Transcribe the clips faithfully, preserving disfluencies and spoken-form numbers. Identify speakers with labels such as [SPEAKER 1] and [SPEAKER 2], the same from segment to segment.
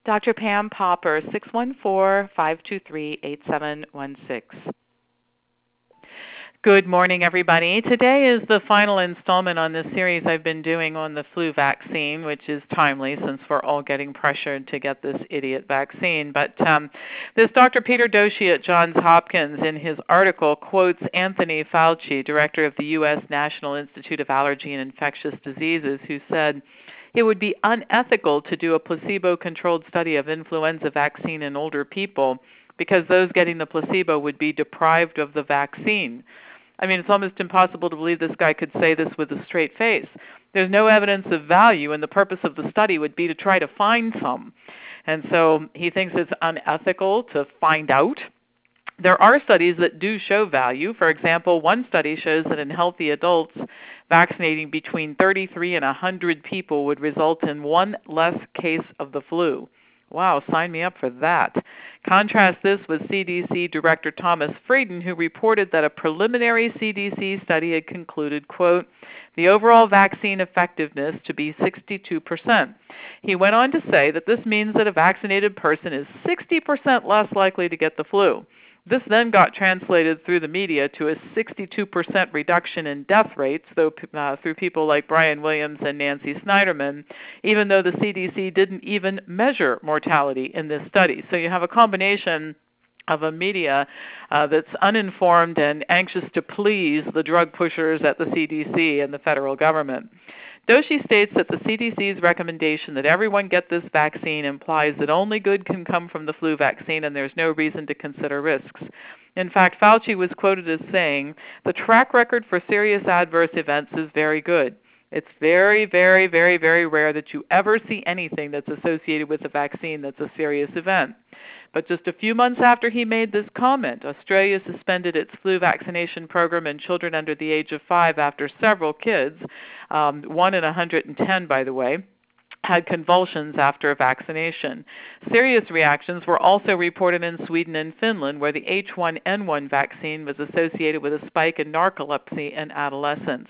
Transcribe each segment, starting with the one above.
[SPEAKER 1] Doctor Pam Popper, six one four, five two three, eight seven one six. Good morning, everybody. Today is the final installment on this series I've been doing on the flu vaccine, which is timely since we're all getting pressured to get this idiot vaccine. But um, this Doctor Peter Doshi at Johns Hopkins, in his article, quotes Anthony Fauci, director of the U S National Institute of Allergy and Infectious Diseases, who said, "It would be unethical to do a placebo-controlled study of influenza vaccine in older people because those getting the placebo would be deprived of the vaccine." I mean, it's almost impossible to believe this guy could say this with a straight face. There's no evidence of value, and the purpose of the study would be to try to find some. And so he thinks it's unethical to find out. There are studies that do show value. For example, one study shows that in healthy adults, vaccinating between thirty-three and one hundred people would result in one less case of the flu. Wow, sign me up for that. Contrast this with C D C Director Thomas Frieden, who reported that a preliminary C D C study had concluded, quote, the overall vaccine effectiveness to be sixty-two percent. He went on to say that this means that a vaccinated person is sixty percent less likely to get the flu. This then got translated through the media to a sixty-two percent reduction in death rates, though uh, through people like Brian Williams and Nancy Snyderman, even though the C D C didn't even measure mortality in this study. So you have a combination of a media uh, that's uninformed and anxious to please the drug pushers at the C D C and the federal government. Doshi states that the C D C's recommendation that everyone get this vaccine implies that only good can come from the flu vaccine and there's no reason to consider risks. In fact, Fauci was quoted as saying, the track record for serious adverse events is very good. It's very, very, very, very rare that you ever see anything that's associated with the vaccine that's a serious event. But just a few months after he made this comment, Australia suspended its flu vaccination program in children under the age of five after several kids, um, one in one hundred ten, by the way, had convulsions after vaccination. Serious reactions were also reported in Sweden and Finland, where the H one N one vaccine was associated with a spike in narcolepsy in adolescents.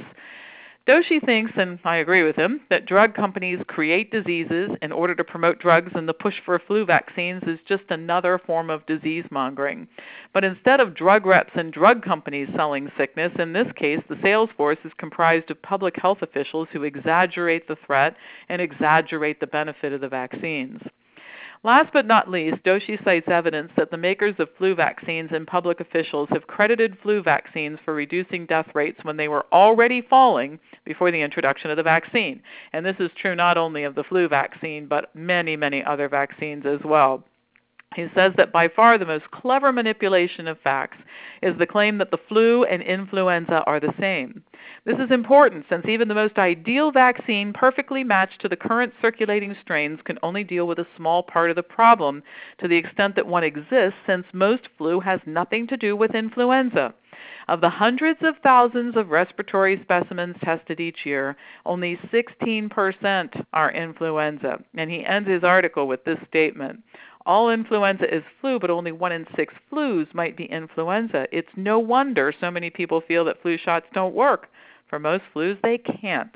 [SPEAKER 1] Doshi thinks, and I agree with him, that drug companies create diseases in order to promote drugs, and the push for flu vaccines is just another form of disease mongering. But instead of drug reps and drug companies selling sickness, in this case, the sales force is comprised of public health officials who exaggerate the threat and exaggerate the benefit of the vaccines. Last but not least, Doshi cites evidence that the makers of flu vaccines and public officials have credited flu vaccines for reducing death rates when they were already falling before the introduction of the vaccine. And this is true not only of the flu vaccine, but many, many other vaccines as well. He says that by far the most clever manipulation of facts is the claim that the flu and influenza are the same. This is important since even the most ideal vaccine perfectly matched to the current circulating strains can only deal with a small part of the problem to the extent that one exists, since most flu has nothing to do with influenza. Of the hundreds of thousands of respiratory specimens tested each year, only sixteen percent are influenza. And he ends his article with this statement. All influenza is flu, but only one in six flus might be influenza. It's no wonder so many people feel that flu shots don't work. For most flus, they can't.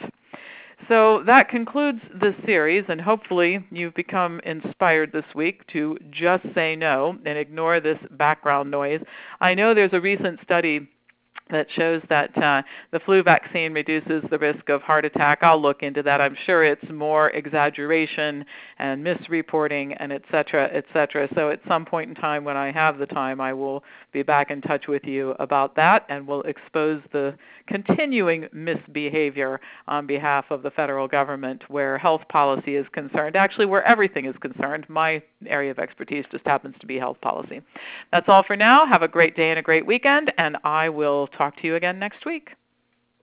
[SPEAKER 1] So that concludes this series, and hopefully you've become inspired this week to just say no and ignore this background noise. I know there's a recent study that shows that uh, the flu vaccine reduces the risk of heart attack. I'll look into that. I'm sure it's more exaggeration and misreporting and et cetera, et cetera. So at some point in time when I have the time, I will be back in touch with you about that, and we'll expose the continuing misbehavior on behalf of the federal government where health policy is concerned, actually where everything is concerned. My area of expertise just happens to be health policy. That's all for now. Have a great day and a great weekend, and I will talk to you again next week.